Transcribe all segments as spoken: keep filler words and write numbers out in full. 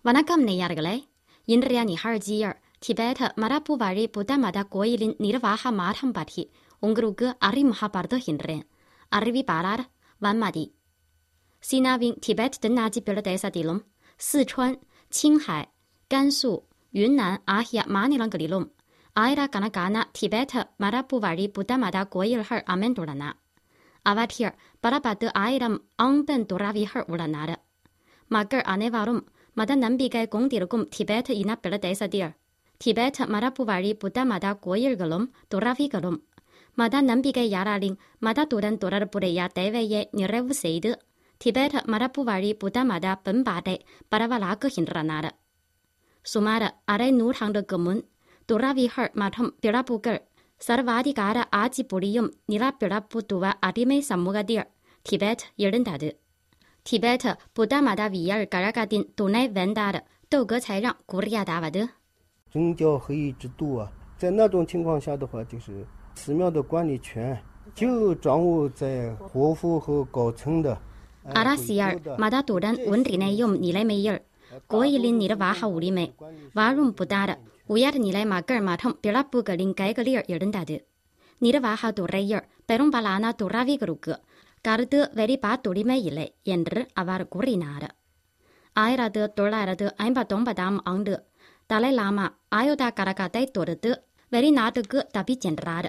வணக்கம் நேயர்களே. இன்றைய நிகழ்ச்சியில் திபெத் மரபு வழி புத்த மத கோயிலின் நிர்வாக மாற்றம் பற்றி உங்களுக்கு அறிமுகப்படுத்துகின்றேன். அறிவிப்பாளர் வன்மதி. சீனாவின் திபெத் தென்னாட்சி பிரதேசத்திலும் சிச்சுவான், சிங்ஹாய், கன்சு, யுன்னான் ஆகிய மாநிலங்களிலும் ஆயிரக்கணக்கான திபெத் மரபு வழி புத்த மத கோயில்கள் அமைந்துள்ளன. அவற்றில் பல பத்து ஆயிரம் ஆண்பெண் துறவிகள் உள்ளனர். மக்கள் அனைவரும் மத நம்பிக்கை கொண்டிருக்கும் திபெத் இன பிரதேசத்தில் திபெத் மரபு வழி புத்த மத கோயில்களும் துறவிகளும் மத நம்பிக்கையாளரின் மதத்துடன் தொடர்புடைய தேவையை நிறைவு செய்து திபெத் மரபு வழி புத்த மத பண்பாட்டை பரவலாக்குகின்றனர். சுமார் அரை நூற்றாண்டுக்கு முன் துறவிகள் மற்றும் பிறப்புகள் சர்வாதிகார ஆட்சி புரியும் நிலப்பிரபுத்துவ அடிமை சமூகத்தில் திபெத் எழுந்தது. திபெத் புத்த மதவியல் கழகத்தின் துணை வேந்தார்窦格才让 கூறியதாவது, 宗教合一制度啊，在那种情况下的话，就是寺庙的管理权就掌握在活佛和高层的。 அரசியல் மதத்துடன் ஒன்றிணையும் நிலைமையில் கோயிலின் நிர்வாக உரிமை வாழும் புதார் உயர்நிலை மக்கள் மற்றும் பிறப்புகளின் கைகளில் எழுந்தது. நிர்வாக துறையில் பெரும்பாலான துறவிகளுக்கு கருத்து வெளிப்பாட்டுரிமை இல்லை என்று அவர் கூறினார். ஆயிரத்து தொள்ளாயிரத்து ஐம்பத்தொன்பதாம் ஆண்டு தலைலாமா ஆயுத கழகத்தை தொடுத்து வெளிநாட்டுக்கு தப்பிச் சென்றார்.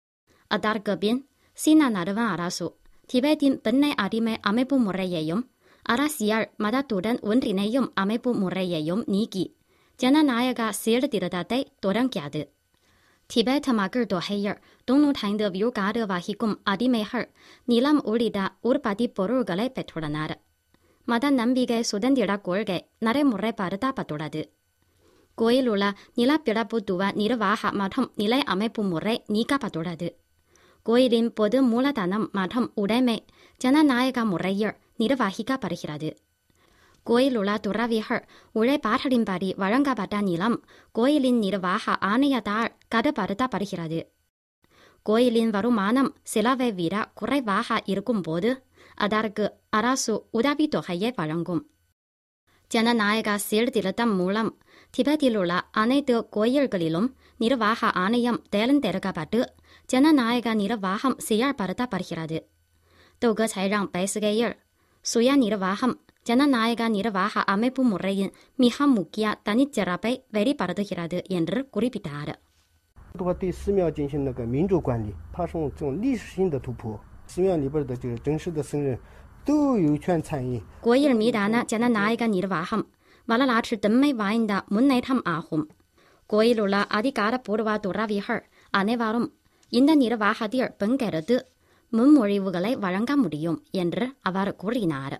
அதற்கு பின் சீன நடுவண் அரசு திபெத்தின் பெண்ணை அடிமை அமைப்பு முறையையும் அரசியல் மதத்துடன் ஒன்றிணையும் அமைப்பு முறையையும் நீக்கி ஜனநாயக சீர்திருத்தத்தை தொடங்கியது. திபெத் மக்கள் தொகையில் தொன்னூற்றைந்து விழுக்காடு வகிக்கும் அடிமைகள் நிலம் உள்ளிட்ட உற்பத்தி பொருள்களை பெற்றுள்ளனர். மத நம்பிக்கை சுதந்திர கொள்கை நடைமுறைப்படுத்தப்பட்டுள்ளது. கோயிலுள்ள நிலப்பிரபுத்துவ நிர்வாக மற்றும் நிலை அமைப்பு முறை நீக்கப்பட்டுள்ளது. கோயிலின் பொது மூலதனம் மற்றும் உடைமை ஜனநாயக முறையில் நிர்வகிக்கப்படுகிறது. கோயிலுள்ள துறவிகள் உழைப்பாளரின்படி வழங்கப்பட்ட நிலம் கோயிலின் நிர்வாக ஆணையத்தால் கட்டுப்படுத்தப்படுகிறது. கோயிலின் வருமானம் செலவை விட குறைவாக இருக்கும்போது அதற்கு அரசு உதவித்தொகையை வழங்கும். ஜனநாயக சீர்திருத்தம் மூலம் திபெத்திலுள்ள அனைத்து கோயில்களிலும் நிர்வாக ஆணையம் தேர்ந்தெடுக்கப்பட்டு ஜனநாயக நிர்வாகம் செயல்படுத்தப்படுகிறது.窦格才让 பேசுகையில், சுய நிர்வாகம் ஜனநாயக நிர்வாக அமைப்பு முறையின் மிக முக்கிய தனிச்சிறப்பை வெளிப்படுத்துகிறது என்று குறிப்பிட்டார். 对寺庙进行那个民主管理，它是这种历史性的突破。寺庙里边的这个真实的僧人都有权参与。 கோயில் மீதான ஜனநாயக நிர்வாகம் வரலாற்று தன்மை வாய்ந்த முன்னேற்றம் ஆகும். கோயிலுள்ள அதிகாரப்பூர்வ துறவிகள் அனைவரும் இந்த நிர்வாகத்தில் பங்கெடுத்து முன்மொழிவுகளை வழங்க முடியும் என்று அவர் கூறினார்.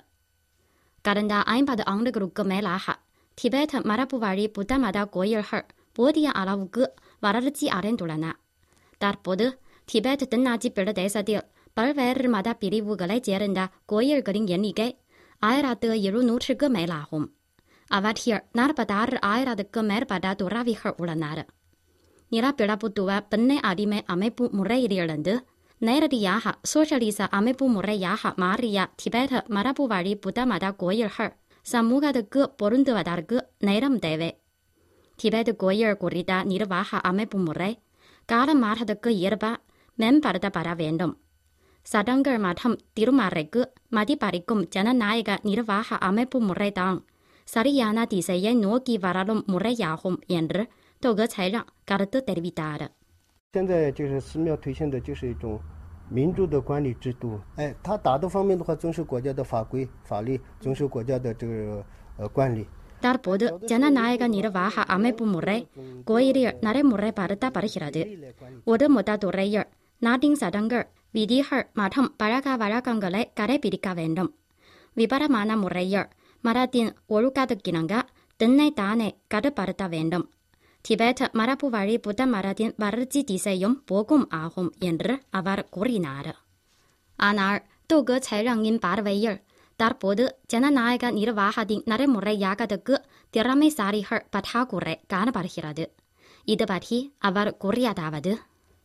கடந்த ஐம்பது ஆண்டுகளுக்கு மேலாக திபெத் மரபு வழி புத்த மத கோயில்கள் போதிய அளவுக்கு வளர்ச்சி அடைந்துள்ளன. தற்போது திபெத் தென்னாட்சி பிரதேசத்தில் பல்வேறு மத பிரிவுகளைச் சேர்ந்த கோயில்களின் எண்ணிக்கை ஆயிரத்து எழுநூற்றுக்கு மேலாகும். அவற்றில் நாற்பத்தாறு ஆயிரத்துக்கு மேற்பட்ட துறவிகள் உள்ளனர். நிலப்பிரபுத்துவ பெண்ணை அடிமை அமைப்பு முறையிலிருந்து நேரடியாக சோஷலிச அமைப்பு முறையாக மாறிய திபெத் மரபு வழி புத்த மத கோயில்கள் சமூகத்துக்கு பொருந்துவதற்கு நேரம் தேவை. திபெத் கோயில் குறித்த நிர்வாக அமைப்பு முறை காலமாற்றத்துக்கு ஏற்ப மேம்படுத்தப்பட வேண்டும். சடங்குகள் மற்றும் திருமறைக்கு மதிப்பளிக்கும் ஜனநாயக நிர்வாக அமைப்பு முறைதான் சரியான திசையை நோக்கி வளரும் முறையாகும் என்று窦格才让 கருத்து தெரிவித்தார். 现在就是寺庙推行的就是一种民主的管理制度。哎，它大的方面的话，遵守国家的法规、法律，遵守国家的这个呃管理。 தற்போது ஜனநாயக நிர்வாக அமைப்பு முறை கோயிலில் நடைமுறைப்படுத்தப்படுகிறது. ஒட்டுமொத்த துறையில் நாட்டின் சடங்குகள், விதிகள் மற்றும் பழக்க வழக்கங்களை கடைபிடிக்க வேண்டும். விபரமான முறையில் மரத்தின் ஒழுக்கத்துக்கிணங்க தன்னை தானே கட்டுப்படுத்த வேண்டும். திபெத் மரபு வழி புத்த மரத்தின் வளர்ச்சி திசையும் போக்கும் ஆகும் என்று அவர் கூறினார். ஆனால்窦格才让 பார்வையில் தற்போது ஜனநாயக நிர்வாகத்தின் நடைமுறையாகத்துக்கு திறமைசாலிகள் பற்றாக்குறை காணப்படுகிறது. இது பற்றி அவர் கூறியதாவது,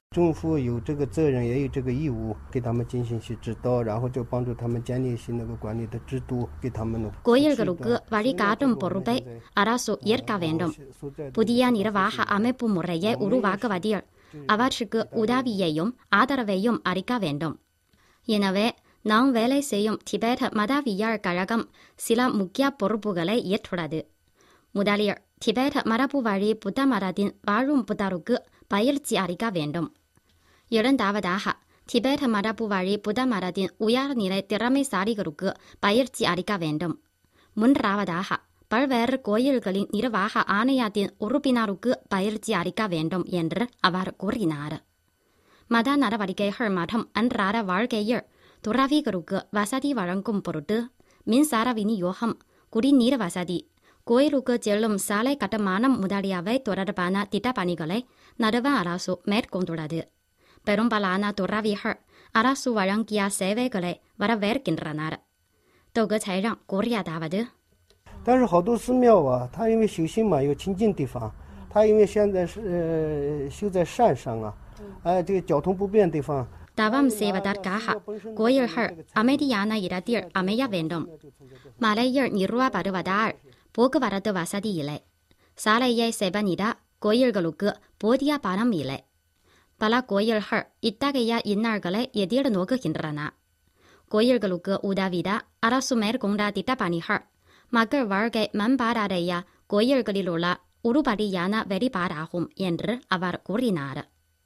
政府有这个责任，也有这个义务，给他们进行一些指导，然后就帮助他们建立一些那个管理的制度，给他们。 கோயில்களுக்கு வழிகாட்டும் பொறுப்பை அரசு ஏற்க வேண்டும். புதிய நிர்வாக அமைப்பு முறையை உருவாக்குவதில் அவற்றுக்கு உதவியையும் ஆதரவையும் அளிக்க வேண்டும். எனவே நாம் வேலை செய்யும் திபெத் மதவியல் கழகம் சில முக்கிய பொறுப்புகளை ஏற்றுள்ளது. முதலில் திபெத் மரபு வழி புத்த மதத்தின் வாழும் புத்தருக்கு பயிற்சி அளிக்க வேண்டும். இரண்டாவதாக திபெத் மரபு வழி புத்த மதத்தின் உயர்நிலை திறமைசாலிகளுக்கு பயிற்சி அளிக்க வேண்டும். மூன்றாவதாக பல்வேறு கோயில்களின் நிர்வாக ஆணையத்தின் உறுப்பினருக்கு பயிற்சி அளிக்க வேண்டும் என்று அவர் கூறினார். மத நடவடிக்கைகள் மற்றும் அன்றாட வாழ்க்கையில் துறவிகளுக்கு வசதி வழங்கும் பொருட்டு மின்சார விநியோகம், குடிநீர் வசதி, கோயிலுக்கு செல்லும் சாலை கட்டுமானம் முதலியவை தொடர்பான திட்டப்பணிகளை நடுவ அரசு மேற்கொண்டுள்ளது. பெரும்பாலான துறவிகள் அரசு வழங்கிய சேவைகளை வரவேற்கின்றனர். தொகு சைரம் கூறியதாவது, 但是好多寺庙啊，它因为修行嘛有清净地方，它因为现在是呃修在山上啊，哎、呃，这个交通不便地方。 தவம் செய்வதற்காக கோயில்கள் அமைதியான இடத்தில் அமைய வேண்டும். மலையில் நிறுவப்படுவதால் போக்குவரத்து வசதி இல்லை. சாலையை செப்பனிட கோயில்களுக்கு போதிய பணம் இல்லை. பல கோயில்கள் இத்தகைய இன்னல்களை எதிர்நோக்குகின்றன. கோயில்களுக்கு உதவிட அரசு மேற்கொண்ட திட்டப்பணிகள் மக்கள் வாழ்க்கை மேம்பாடடைய கோயில்களில் உள்ள உருப்படியான வெளிப்பாடாகும் என்று அவர் கூறினார்.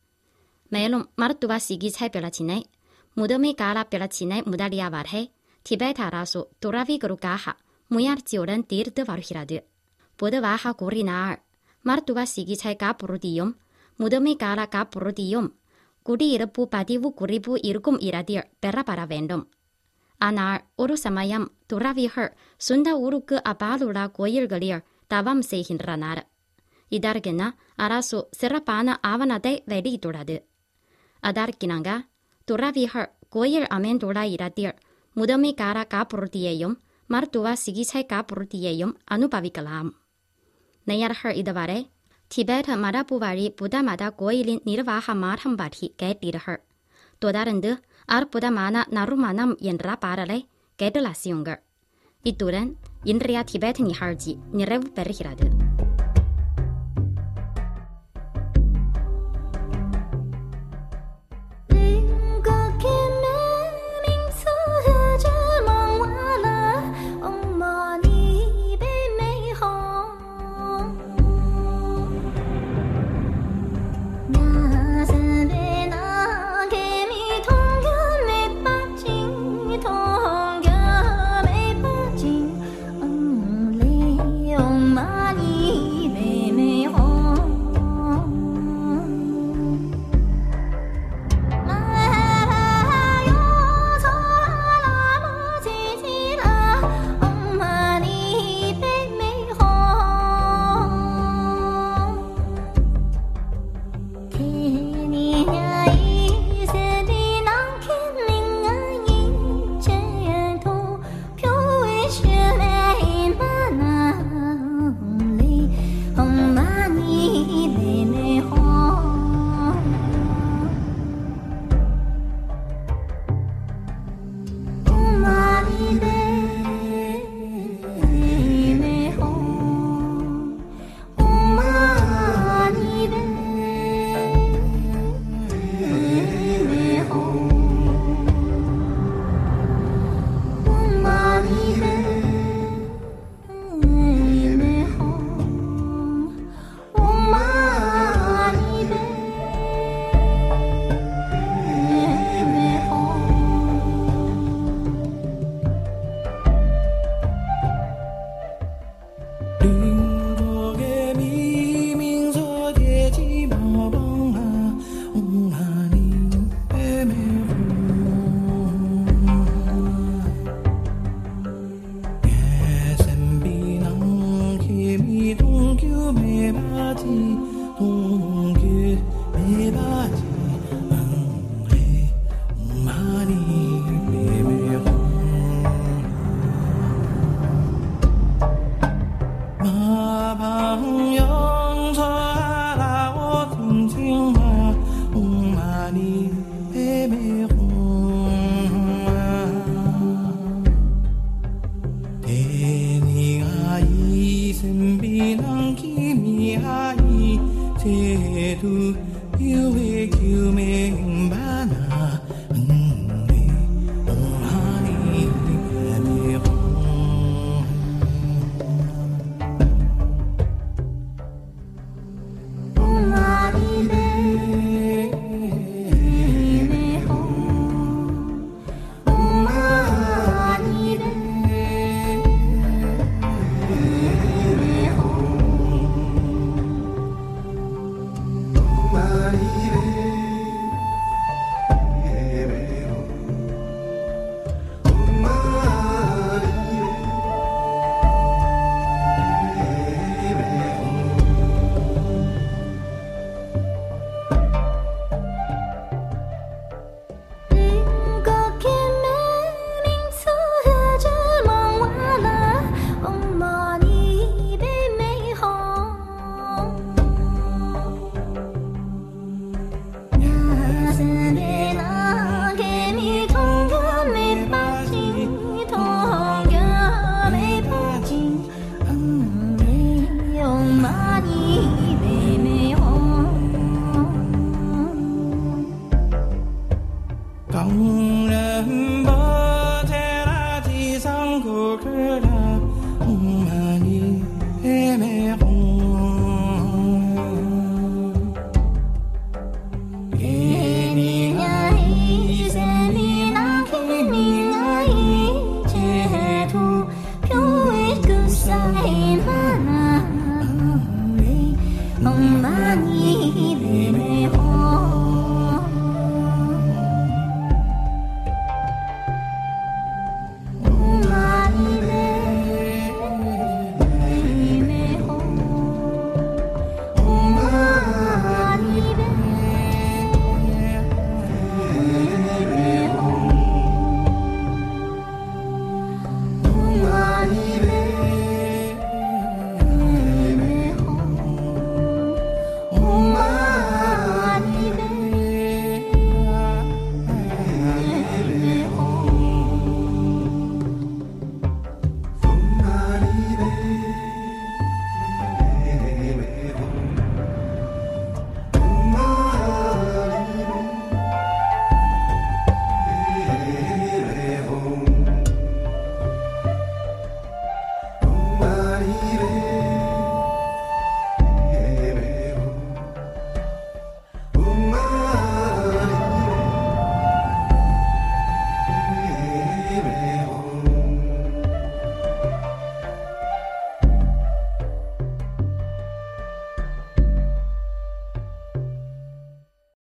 மேலும் மருத்துவ சிகிச்சை பிரச்சினை, முதுமை கால பிரச்சினை முதலியவற்றை திபெத் அரசு துறவிகளுக்காக முயற்சியுடன் தீர்த்து வருகிறது. பொதுவாக கூறினார், மருத்துவ சிகிச்சை காப்புறுதியும் முதுமை கால காப்புறுதியும் குடியிருப்பு பதிவு குறிப்பு இருக்கும் இடத்தில் பெறப்பட வேண்டும். ஆனால் ஒரு சமயம் துறவிகள் சொந்த ஊருக்கு அப்பாலுள்ள கோயில்களில் தவம் செய்கின்றனர். இதற்கென அரசு சிறப்பான ஆவணத்தை வெளியிட்டுள்ளது. அதற்கிணங்க துறவிகள் கோயில் அமைந்துள்ள இடத்தில் முதுமை கால காப்புறுதியையும் மருத்துவ சிகிச்சை காப்புறுதியையும் அனுபவிக்கலாம். நேயர்கள் இதுவரை திபெத் மரபு வழி புத்த மத கோயிலின் நிர்வாக மாற்றம் பற்றி கேட்டீர்கள். தொடர்ந்து அற்புதமான நறுமணம் என்ற பாடலை கேட்டு ரசியுங்கள். இத்துடன் இன்றைய திபெத் நிகழ்ச்சி நிறைவு பெறுகிறது. Ma ai thế tu yêu về cứu mình ba na Marie